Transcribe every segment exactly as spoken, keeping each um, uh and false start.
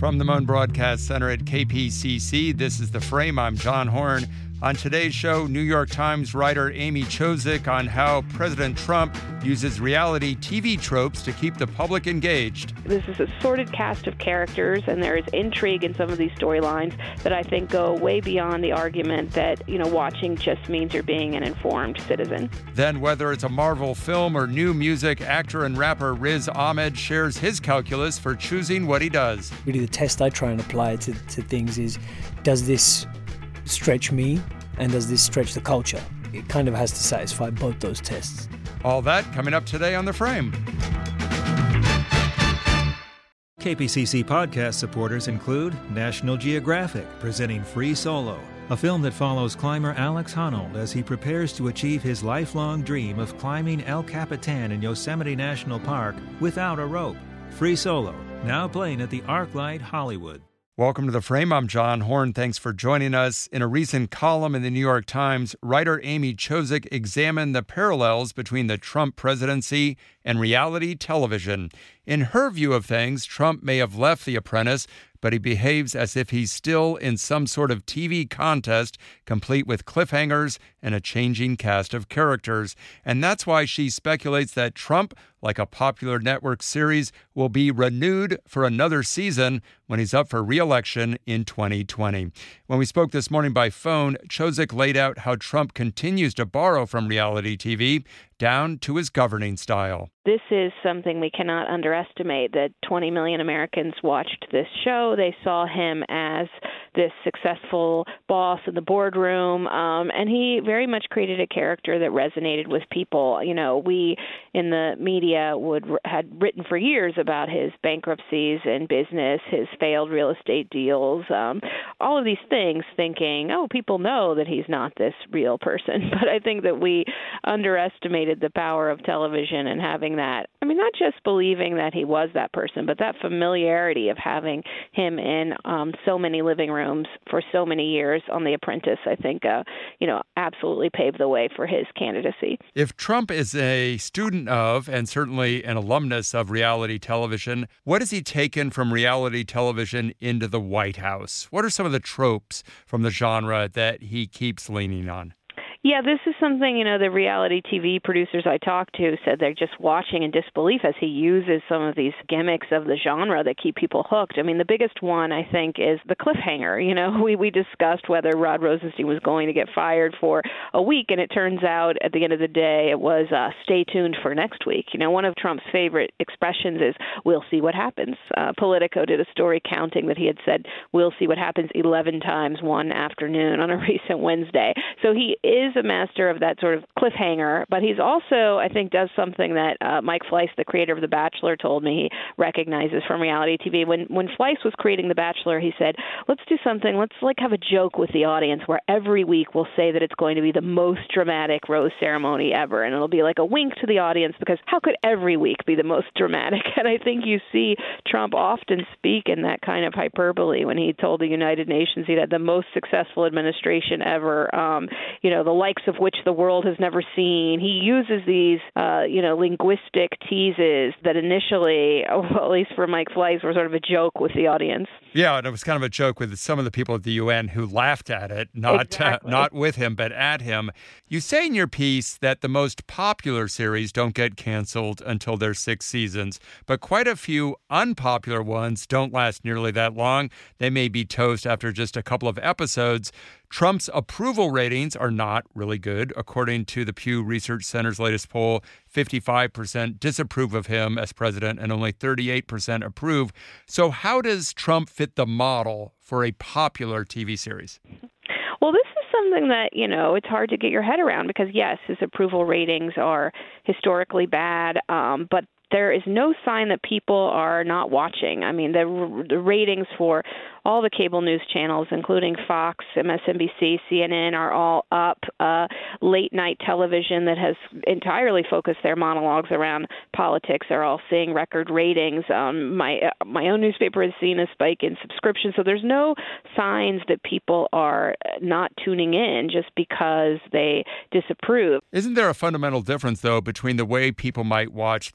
From the Moan Broadcast Center at K P C C, this is The Frame. I'm John Horn. On today's show, New York Times writer Amy Chozick on how President Trump uses reality T V tropes to keep the public engaged. This is a sordid cast of characters, and there is intrigue in some of these storylines that I think go way beyond the argument that, you know, watching just means you're being an informed citizen. Then, whether it's a Marvel film or new music, actor and rapper Riz Ahmed shares his calculus for choosing what he does. Really, the test I try and apply to, to things is, does this stretch me, and does this stretch the culture? It kind of has to satisfy both those tests. All that coming up today on The Frame. K P C C podcast supporters include National Geographic, presenting Free Solo, a film that follows climber Alex Honnold as he prepares to achieve his lifelong dream of climbing El Capitan in Yosemite National Park without a rope. Free Solo, now playing at the ArcLight Hollywood. Welcome to The Frame. I'm John Horn. Thanks for joining us. In a recent column in the New York Times, writer Amy Chozick examined the parallels between the Trump presidency and reality television. In her view of things, Trump may have left The Apprentice, but he behaves as if he's still in some sort of T V contest, complete with cliffhangers and a changing cast of characters. And that's why she speculates that Trump, like a popular network series, will be renewed for another season when he's up for re-election in twenty twenty. When we spoke this morning by phone, Chozick laid out how Trump continues to borrow from reality T V down to his governing style. This is something we cannot underestimate, that twenty million Americans watched this show. They saw him as this successful boss in the boardroom, um, and he very much created a character that resonated with people. You know, we in the media would had written for years about his bankruptcies in business, his failed real estate deals, um, all of these things, thinking, oh, people know that he's not this real person. But I think that we underestimated the power of television and having that, I mean, not just believing that he was that person, but that familiarity of having him in um, so many living rooms for so many years on The Apprentice, I think, uh, you know, absolutely paved the way for his candidacy. If Trump is a student of, and certainly an alumnus of reality television, what has he taken from reality television into the White House? What are some of the tropes from the genre that he keeps leaning on? Yeah, this is something, you know, the reality T V producers I talked to said they're just watching in disbelief as he uses some of these gimmicks of the genre that keep people hooked. I mean, the biggest one, I think, is the cliffhanger. You know, we, we discussed whether Rod Rosenstein was going to get fired for a week, and it turns out at the end of the day it was uh, stay tuned for next week. You know, one of Trump's favorite expressions is, we'll see what happens. Uh, Politico did a story counting that he had said, we'll see what happens eleven times one afternoon on a recent Wednesday. So he is a master of that sort of cliffhanger, but he's also, I think, does something that uh, Mike Fleiss, the creator of The Bachelor, told me he recognizes from reality T V. When when Fleiss was creating The Bachelor, he said, let's do something, let's like have a joke with the audience where every week we'll say that it's going to be the most dramatic rose ceremony ever, and it'll be like a wink to the audience, because how could every week be the most dramatic? And I think you see Trump often speak in that kind of hyperbole when he told the United Nations he'd had the most successful administration ever, um, you know, the likes of which the world has never seen. He uses these, uh, you know, linguistic teases that initially, well, at least for Mike Fleiss, were sort of a joke with the audience. Yeah, and it was kind of a joke with some of the people at the U N who laughed at it, not exactly. uh, not with him, but at him. You say in your piece that the most popular series don't get canceled until their six seasons, but quite a few unpopular ones don't last nearly that long. They may be toast after just a couple of episodes. Trump's approval ratings are not really good. According to the Pew Research Center's latest poll, fifty-five percent disapprove of him as president and only thirty-eight percent approve. So how does Trump fit the model for a popular T V series? Well, this is something that, you know, it's hard to get your head around because, yes, his approval ratings are historically bad, um, but there is no sign that people are not watching. I mean, the, the ratings for all the cable news channels, including Fox, M S N B C, C N N, are all up. Uh, late-night television that has entirely focused their monologues around politics are all seeing record ratings. Um, my uh, my own newspaper has seen a spike in subscriptions. So there's no signs that people are not tuning in just because they disapprove. Isn't there a fundamental difference, though, between the way people might watch The Bachelor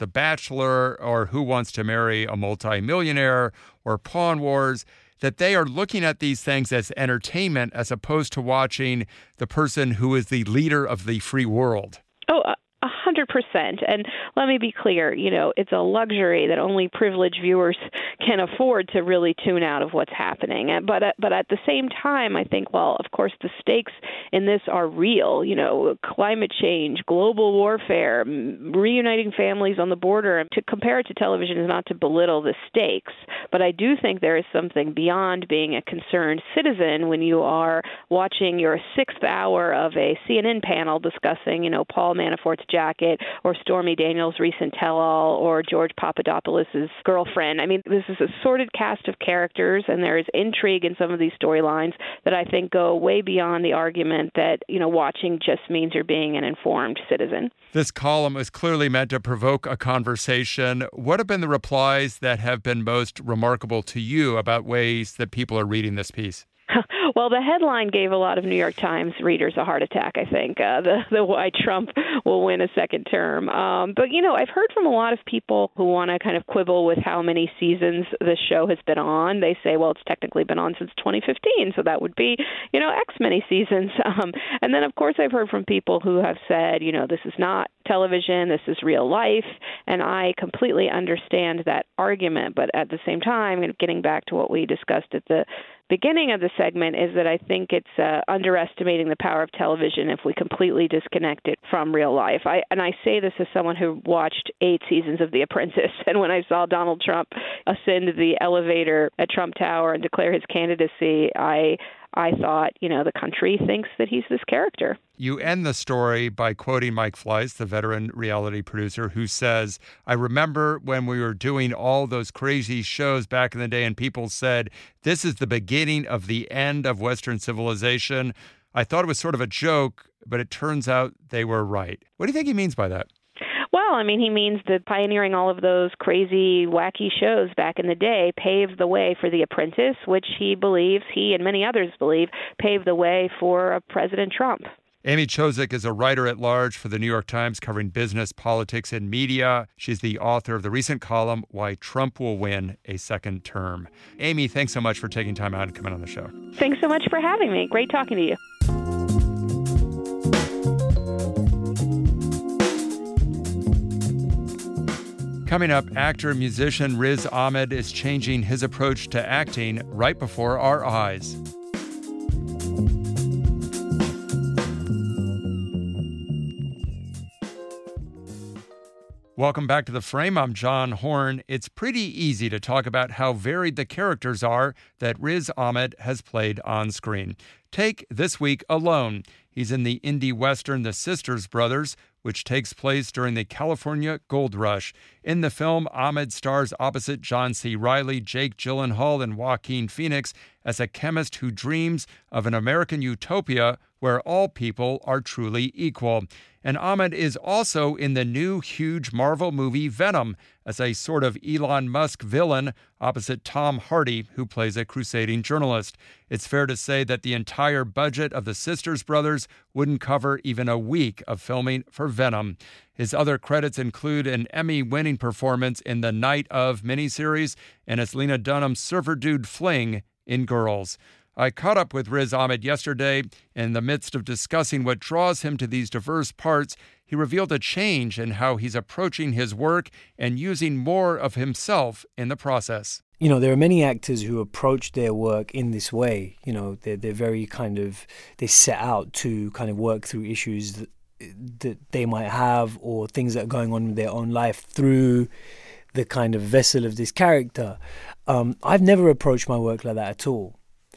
Bachelor or Who Wants to Marry a Multimillionaire or Pawn Wars, that they are looking at these things as entertainment as opposed to watching the person who is the leader of the free world. Oh, uh- A hundred percent. And let me be clear, you know, it's a luxury that only privileged viewers can afford to really tune out of what's happening. But, but at the same time, I think, well, of course, the stakes in this are real, you know, climate change, global warfare, reuniting families on the border. To compare it to television is not to belittle the stakes, but I do think there is something beyond being a concerned citizen when you are watching your sixth hour of a C N N panel discussing, you know, Paul Manafort's jacket or Stormy Daniels' recent tell-all or George Papadopoulos' girlfriend. I mean, this is a sordid cast of characters, and there is intrigue in some of these storylines that I think go way beyond the argument that, you know, watching just means you're being an informed citizen. This column is clearly meant to provoke a conversation. What have been the replies that have been most remarkable to you about ways that people are reading this piece? Well, the headline gave a lot of New York Times readers a heart attack, I think, uh, the, the why Trump will win a second term. Um, but, you know, I've heard from a lot of people who want to kind of quibble with how many seasons the show has been on. They say, well, it's technically been on since twenty fifteen, so that would be, you know, X many seasons. Um, and then, of course, I've heard from people who have said, you know, this is not television, this is real life. And I completely understand that argument. But at the same time, getting back to what we discussed at the beginning of the segment, is that I think it's uh, underestimating the power of television if we completely disconnect it from real life. I, and I say this as someone who watched eight seasons of The Apprentice, and when I saw Donald Trump ascend the elevator at Trump Tower and declare his candidacy, I I thought, you know, the country thinks that he's this character. You end the story by quoting Mike Fleiss, the veteran reality producer, who says, I remember when we were doing all those crazy shows back in the day and people said, this is the beginning of the end of Western civilization. I thought it was sort of a joke, but it turns out they were right. What do you think he means by that? Well, I mean, he means that pioneering all of those crazy, wacky shows back in the day paved the way for The Apprentice, which he believes, he and many others believe, paved the way for President Trump. Amy Chozick is a writer at large for the New York Times covering business, politics, and media. She's the author of the recent column, Why Trump Will Win a Second Term. Amy, thanks so much for taking time out and coming on the show. Thanks so much for having me. Great talking to you. Coming up, actor and musician Riz Ahmed is changing his approach to acting right before our eyes. Welcome back to The Frame. I'm John Horn. It's pretty easy to talk about how varied the characters are that Riz Ahmed has played on screen. Take This Week Alone. He's in the indie western The Sisters Brothers, which takes place during the California Gold Rush. In the film, Ahmed stars opposite John C. Reilly, Jake Gyllenhaal, and Joaquin Phoenix as a chemist who dreams of an American utopia where all people are truly equal. And Ahmed is also in the new huge Marvel movie Venom as a sort of Elon Musk villain opposite Tom Hardy, who plays a crusading journalist. It's fair to say that the entire budget of the Sisters Brothers wouldn't cover even a week of filming for Venom. His other credits include an Emmy-winning performance in the Night Of miniseries and as Lena Dunham's surfer dude Fling in Girls. I caught up with Riz Ahmed yesterday. In the midst of discussing what draws him to these diverse parts, he revealed a change in how he's approaching his work and using more of himself in the process. You know, there are many actors who approach their work in this way. You know, they're, they're very kind of, they set out to kind of work through issues that, that they might have or things that are going on in their own life through the kind of vessel of this character. Um, I've never approached my work like that at all.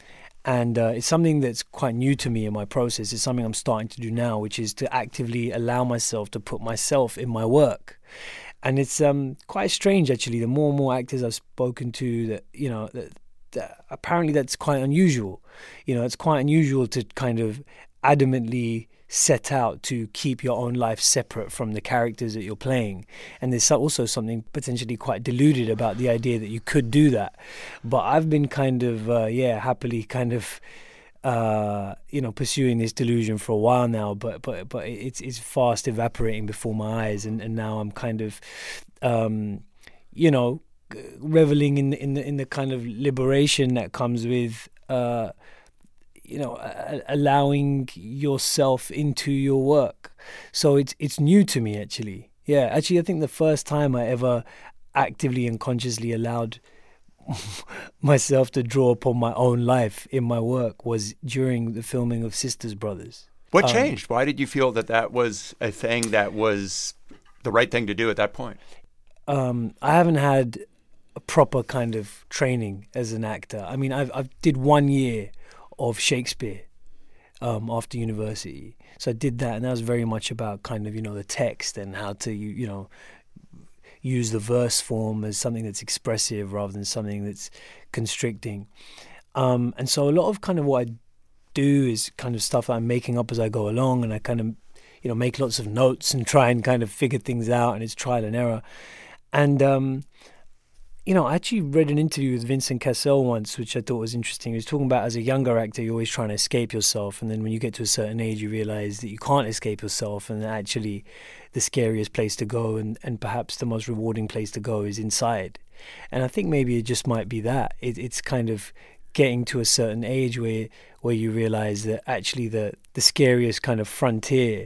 And uh, it's something that's quite new to me in my process. It's something I'm starting to do now, which is to actively allow myself to put myself in my work. And it's um, quite strange, actually. The more and more actors I've spoken to, that you know, that, that apparently that's quite unusual. You know, it's quite unusual to kind of adamantly set out to keep your own life separate from the characters that you're playing. And there's also something potentially quite deluded about the idea that you could do that. But I've been kind of, uh, yeah, happily kind of, uh, you know, pursuing this delusion for a while now, but but but it's it's fast evaporating before my eyes. And, and now I'm kind of um, you know, reveling in the, in the in the kind of liberation that comes with, uh, you know, uh, allowing yourself into your work. So it's it's new to me, actually. Yeah, actually, I think the first time I ever actively and consciously allowed myself to draw upon my own life in my work was during the filming of Sisters Brothers. What Um, changed? Why did you feel that that was a thing that was the right thing to do at that point? Um, I haven't had a proper kind of training as an actor. I mean, I've I did one year of Shakespeare um, after university, so I did that, and that was very much about kind of, you know, the text and how to you you know use the verse form as something that's expressive rather than something that's constricting. Um, and so a lot of kind of what I do is kind of stuff that I'm making up as I go along, and I kind of, you know, make lots of notes and try and kind of figure things out, and it's trial and error. And, um, you know, I actually read an interview with Vincent Cassel once, which I thought was interesting. He was talking about, as a younger actor, you're always trying to escape yourself. And then when you get to a certain age, you realize that you can't escape yourself, and that actually the scariest place to go and, and perhaps the most rewarding place to go is inside. And I think maybe it just might be that. It, it's kind of getting to a certain age where where you realize that actually the, the scariest kind of frontier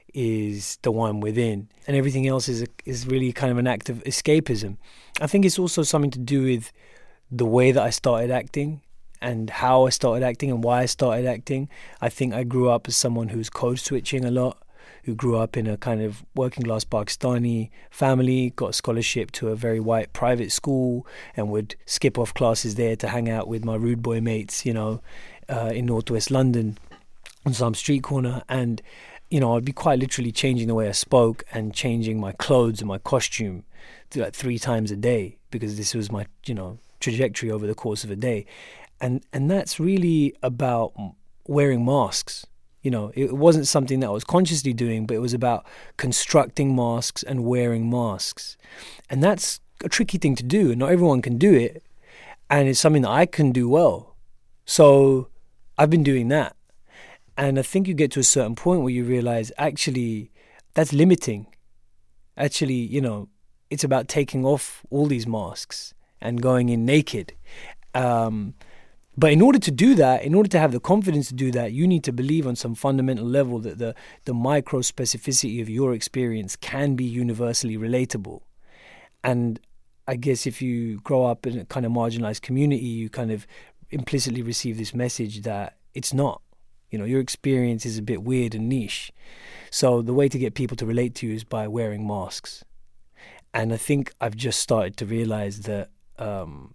is the one within, and everything else is a, is really kind of an act of escapism. I think it's also something to do with the way that I started acting and how I started acting and why I started acting. I think I grew up as someone who's code switching a lot, who grew up in a kind of working class Pakistani family, got a scholarship to a very white private school, and would skip off classes there to hang out with my rude boy mates, you know, uh, in northwest London on some street corner. And you know, I'd be quite literally changing the way I spoke and changing my clothes and my costume like three times a day, because this was my, you know, trajectory over the course of a day. And and that's really about wearing masks. You know, it wasn't something that I was consciously doing, but it was about constructing masks and wearing masks. And that's a tricky thing to do, and not everyone can do it. And it's something that I can do well. So I've been doing that. And I think you get to a certain point where you realize, actually, that's limiting. Actually, you know, it's about taking off all these masks and going in naked. Um, but in order to do that, in order to have the confidence to do that, you need to believe on some fundamental level that the, the micro specificity of your experience can be universally relatable. And I guess if you grow up in a kind of marginalized community, you kind of implicitly receive this message that it's not. You know, your experience is a bit weird and niche. So the way to get people to relate to you is by wearing masks. And I think I've just started to realize that, um,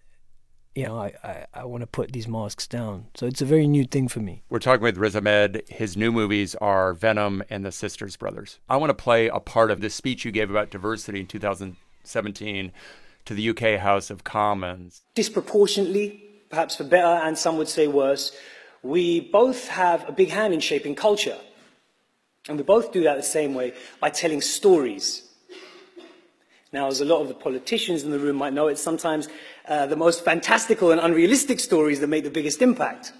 you know, I, I, I want to put these masks down. So it's a very new thing for me. We're talking with Riz Ahmed. His new movies are Venom and The Sisters Brothers. I want to play a part of the speech you gave about diversity in two thousand seventeen to the U K House of Commons. Disproportionately, perhaps for better, and some would say worse, we both have a big hand in shaping culture. And we both do that the same way, by telling stories. Now, as a lot of the politicians in the room might know, it's sometimes uh, the most fantastical and unrealistic stories that make the biggest impact.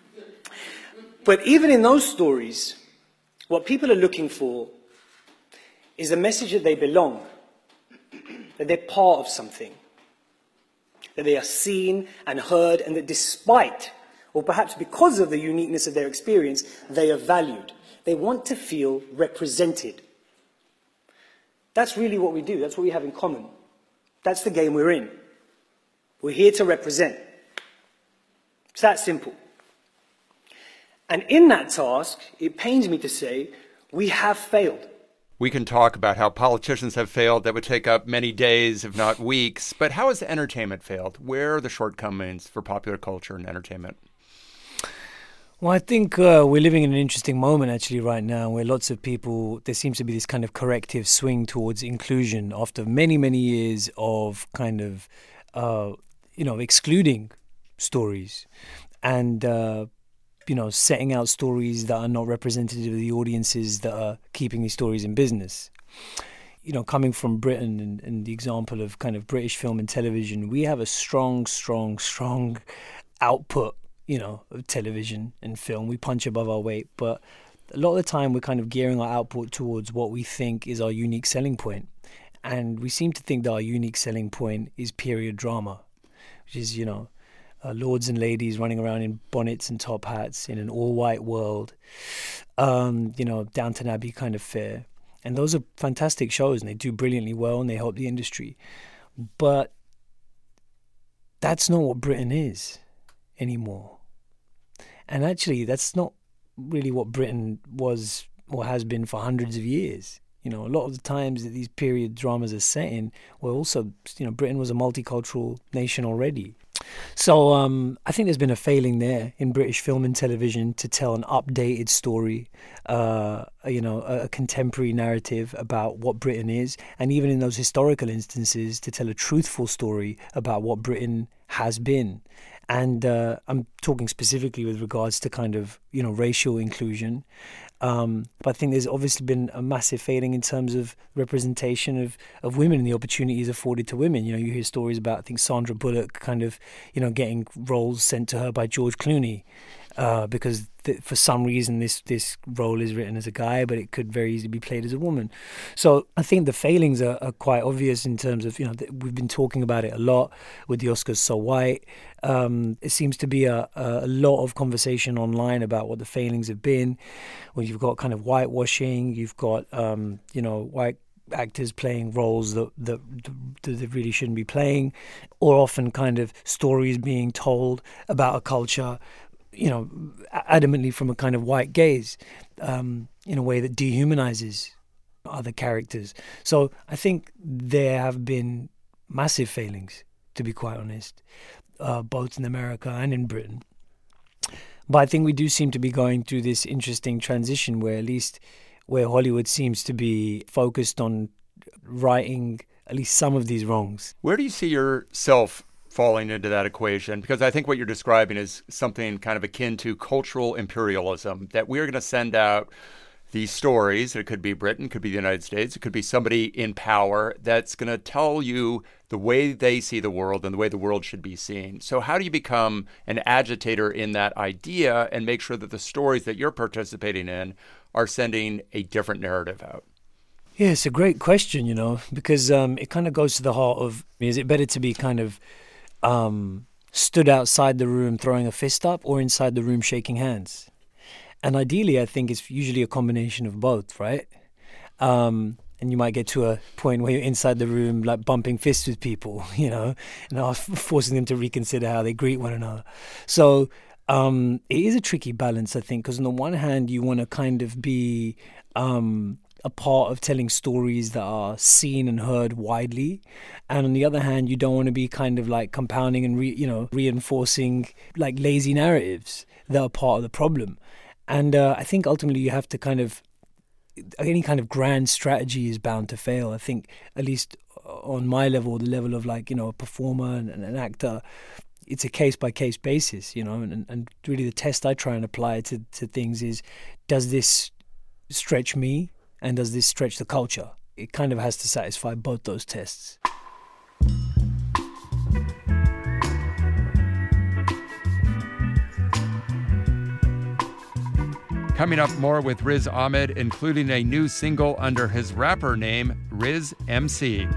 But even in those stories, what people are looking for is a message that they belong, that they're part of something, that they are seen and heard, and that despite, or perhaps because of the uniqueness of their experience, they are valued. They want to feel represented. That's really what we do. That's what we have in common. That's the game we're in. We're here to represent. It's that simple. And in that task, it pains me to say, we have failed. We can talk about how politicians have failed. That would take up many days, if not weeks. But how has entertainment failed? Where are the shortcomings for popular culture and entertainment? Well, I think uh, we're living in an interesting moment actually right now, where lots of people, there seems to be this kind of corrective swing towards inclusion after many, many years of kind of, uh, you know, excluding stories and, uh, you know, setting out stories that are not representative of the audiences that are keeping these stories in business. You know, coming from Britain and, and the example of kind of British film and television, we have a strong, strong, strong output, you know, of television and film. We punch above our weight, but a lot of the time we're kind of gearing our output towards what we think is our unique selling point. And we seem to think that our unique selling point is period drama, which is, you know, uh, lords and ladies running around in bonnets and top hats in an all-white world, um, you know, Downton Abbey kind of fare. And those are fantastic shows, and they do brilliantly well, and they help the industry. But that's not what Britain is anymore. And actually, that's not really what Britain was or has been for hundreds of years. You know, a lot of the times that these period dramas are set in were also, you know, Britain was a multicultural nation already. So um, I think there's been a failing there in British film and television to tell an updated story, uh, you know, a, a contemporary narrative about what Britain is, and even in those historical instances to tell a truthful story about what Britain has been. And uh, I'm talking specifically with regards to kind of, you know, racial inclusion. Um, but I think there's obviously been a massive failing in terms of representation of, of women and the opportunities afforded to women. You know, you hear stories about, I think, Sandra Bullock kind of, you know, getting roles sent to her by George Clooney uh, because th- for some reason this, this role is written as a guy, but it could very easily be played as a woman. So I think the failings are, are quite obvious in terms of, you know, th- we've been talking about it a lot with the Oscars So White. Um, it seems to be a, a lot of conversation online about what the failings have been. Well, you've got kind of whitewashing, you've got, um, you know, white actors playing roles that, that, that they really shouldn't be playing, or often kind of stories being told about a culture, you know, adamantly from a kind of white gaze, um, in a way that dehumanizes other characters. So I think there have been massive failings, to be quite honest, uh, both in America and in Britain. But I think we do seem to be going through this interesting transition where at least where Hollywood seems to be focused on righting at least some of these wrongs. Where do you see yourself falling into that equation? Because I think what you're describing is something kind of akin to cultural imperialism, that we're going to send out these stories. It could be Britain, could be the United States, it could be somebody in power that's going to tell you the way they see the world and the way the world should be seen. So how do you become an agitator in that idea and make sure that the stories that you're participating in are sending a different narrative out? Yeah, it's a great question, you know, because um, it kind of goes to the heart of, is it better to be kind of um, stood outside the room throwing a fist up or inside the room shaking hands? And ideally, I think it's usually a combination of both, right? Um, and you might get to a point where you're inside the room, like bumping fists with people, you know, and forcing them to reconsider how they greet one another. So um, it is a tricky balance, I think, because on the one hand, you want to kind of be um, a part of telling stories that are seen and heard widely. And on the other hand, you don't want to be kind of like compounding and, re, you know, reinforcing like lazy narratives that are part of the problem. And uh, I think ultimately you have to kind of, any kind of grand strategy is bound to fail. I think at least on my level, the level of like, you know, a performer and, and an actor, it's a case by case basis, you know, and, and really the test I try and apply to, to things is, does this stretch me and does this stretch the culture? It kind of has to satisfy both those tests. Coming up, more with Riz Ahmed, including a new single under his rapper name, Riz M C.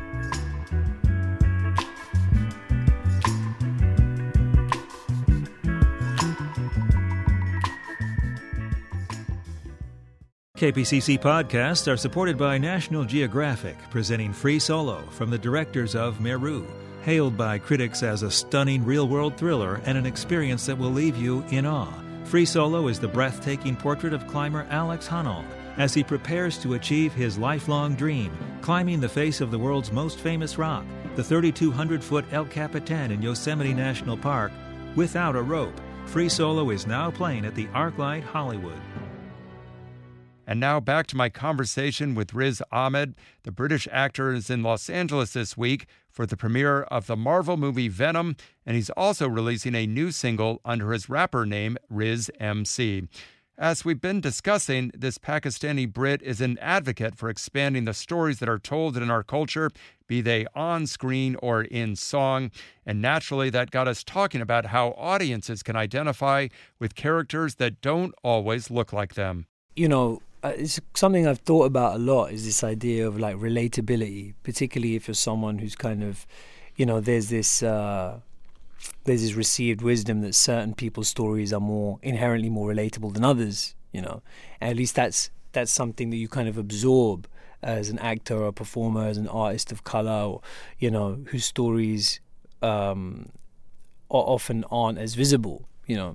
K P C C podcasts are supported by National Geographic, presenting Free Solo from the directors of Meru, hailed by critics as a stunning real-world thriller and an experience that will leave you in awe. Free Solo is the breathtaking portrait of climber Alex Honnold as he prepares to achieve his lifelong dream, climbing the face of the world's most famous rock, the thirty-two hundred foot El Capitan in Yosemite National Park, without a rope. Free Solo is now playing at the ArcLight Hollywood. And now back to my conversation with Riz Ahmed. The British actor is in Los Angeles this week for the premiere of the Marvel movie Venom, and he's also releasing a new single under his rapper name, Riz M C. As we've been discussing, this Pakistani Brit is an advocate for expanding the stories that are told in our culture, be they on screen or in song. And naturally, that got us talking about how audiences can identify with characters that don't always look like them. You know, uh, it's something I've thought about a lot, is this idea of like relatability, particularly if you're someone who's kind of, you know, there's this uh, there's this received wisdom that certain people's stories are more inherently more relatable than others, you know. And at least that's that's something that you kind of absorb as an actor or a performer, as an artist of color, or, you know, whose stories um, are often aren't as visible, you know,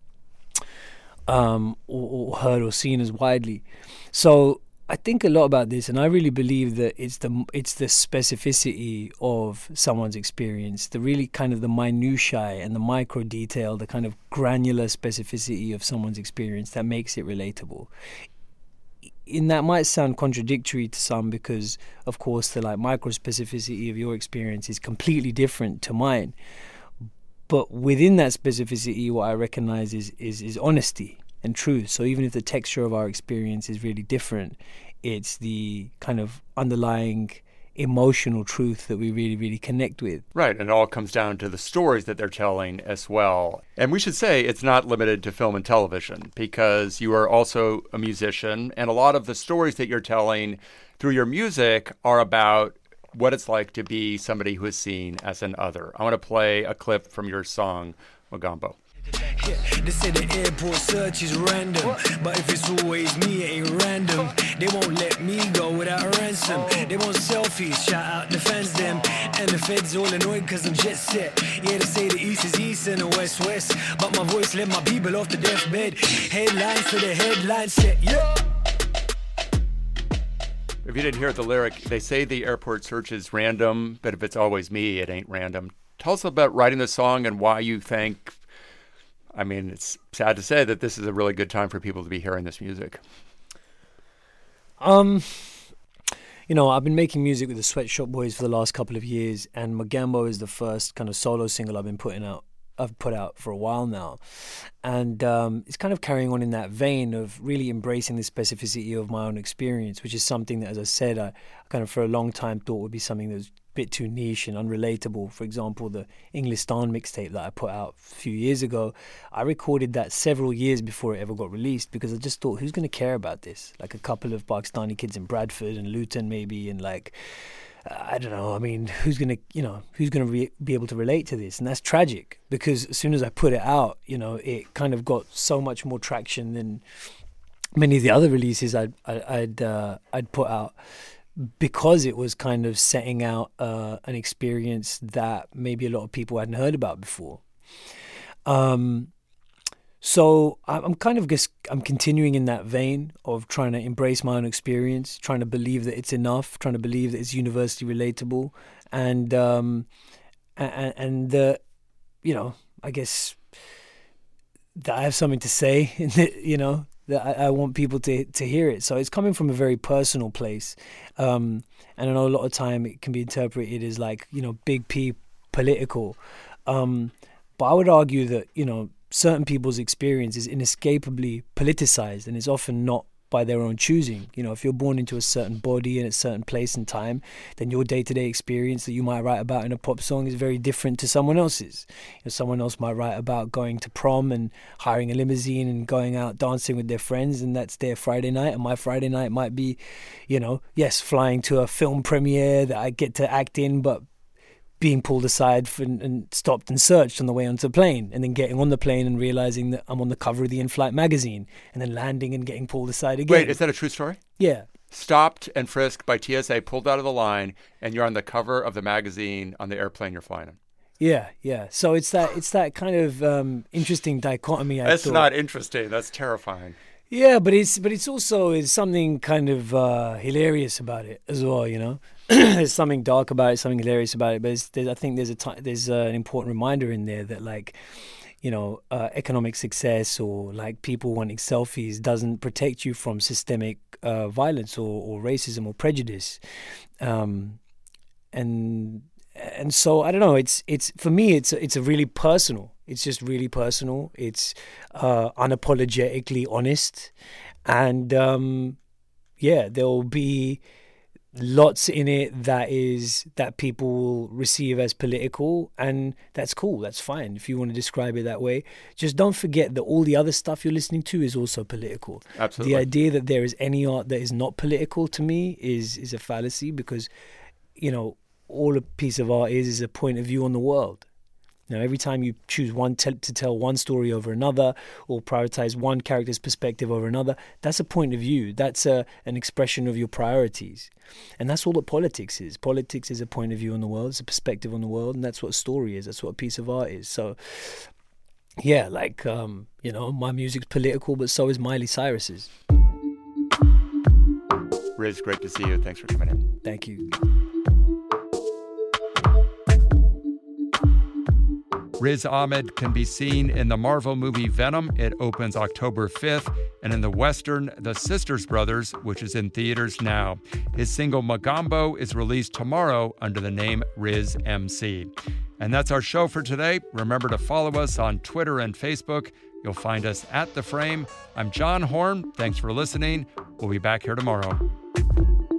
um, or, or heard or seen as widely. So I think a lot about this, and I really believe that it's the it's the specificity of someone's experience, the really kind of the minutiae and the micro detail, the kind of granular specificity of someone's experience that makes it relatable. And that might sound contradictory to some, because of course the like micro specificity of your experience is completely different to mine. But within that specificity, what I recognize is is, is honesty and truth. So even if the texture of our experience is really different, it's the kind of underlying emotional truth that we really, really connect with. Right, and it all comes down to the stories that they're telling as well. And we should say it's not limited to film and television, because you are also a musician, and a lot of the stories that you're telling through your music are about what it's like to be somebody who is seen as an other. I want to play a clip from your song, Mogambo. Yeah, they say the airport search is random, but if it's always me, it ain't random. They won't let me go without a ransom. They want selfies, shout out the fans them. And the feds all annoyed cause I'm jet set. Yeah, they say the east is east and the west west, but my voice let my people off the deathbed. Headlines to the headline set, yeah. If you didn't hear the lyric, they say the airport search is random, but if it's always me, it ain't random. Tell us about writing the song and why you think, I mean, it's sad to say that this is a really good time for people to be hearing this music. Um, you know, I've been making music with the Sweatshop Boys for the last couple of years, and Mogambo is the first kind of solo single I've been putting out. I've put out for a while now, and um, it's kind of carrying on in that vein of really embracing the specificity of my own experience, which is something that, as I said, I kind of for a long time thought would be something that was a bit too niche and unrelatable. For example, the Englistan mixtape that I put out a few years ago, I recorded that several years before it ever got released, because I just thought, who's going to care about this? Like a couple of Pakistani kids in Bradford and Luton maybe, and like, I don't know, I mean, who's going to, you know, who's going to re- be able to relate to this? And that's tragic, because as soon as I put it out, you know, it kind of got so much more traction than many of the other releases I'd, I'd, uh, I'd put out, because it was kind of setting out uh, an experience that maybe a lot of people hadn't heard about before. Um, So I'm kind of just, I'm continuing in that vein of trying to embrace my own experience, trying to believe that it's enough, trying to believe that it's universally relatable, and um, and, and the, you know, I guess that I have something to say, you know, that I, I want people to to hear it. So it's coming from a very personal place, um, and I know a lot of time it can be interpreted as like, you know, big P political, um, but I would argue that, you know, certain people's experience is inescapably politicized, and is often not by their own choosing. You know, if you're born into a certain body and a certain place and time, then your day-to-day experience that you might write about in a pop song is very different to someone else's. You know, someone else might write about going to prom and hiring a limousine and going out dancing with their friends, and that's their Friday night. And my Friday night might be, you know, yes, flying to a film premiere that I get to act in, but being pulled aside for, and stopped and searched on the way onto the plane, and then getting on the plane and realizing that I'm on the cover of the in-flight magazine, and then landing and getting pulled aside again. Wait, is that a true story? Yeah. Stopped and frisked by T S A, pulled out of the line, and you're on the cover of the magazine on the airplane you're flying in. Yeah, yeah. So it's that it's that kind of um, interesting dichotomy. I That's thought. not interesting. That's terrifying. Yeah, but it's but it's also is something kind of uh, hilarious about it as well. You know, there's something dark about it, something hilarious about it. But it's, there's, I think there's a t- there's uh, an important reminder in there that, like, you know, uh, economic success or like people wanting selfies doesn't protect you from systemic uh, violence or, or racism or prejudice. Um, and and so I don't know. It's it's for me. It's it's a really personal. It's just really personal. It's uh, unapologetically honest, and um, yeah, there will be lots in it that is that people will receive as political, and that's cool. That's fine if you want to describe it that way. Just don't forget that all the other stuff you're listening to is also political. Absolutely. The idea that there is any art that is not political, to me, is is a fallacy, because, you know, all a piece of art is is a point of view on the world. Now, every time you choose one te- to tell one story over another, or prioritize one character's perspective over another, that's a point of view. That's a, an expression of your priorities. And that's all that politics is. Politics is a point of view on the world. It's a perspective on the world. And that's what a story is. That's what a piece of art is. So, yeah, like, um, you know, my music's political, but so is Miley Cyrus's. Riz, great to see you. Thanks for coming in. Thank you. Riz Ahmed can be seen in the Marvel movie Venom. It opens October fifth, and in the Western, The Sisters Brothers, which is in theaters now. His single Magambo is released tomorrow under the name Riz M C. And that's our show for today. Remember to follow us on Twitter and Facebook. You'll find us at The Frame. I'm John Horn. Thanks for listening. We'll be back here tomorrow.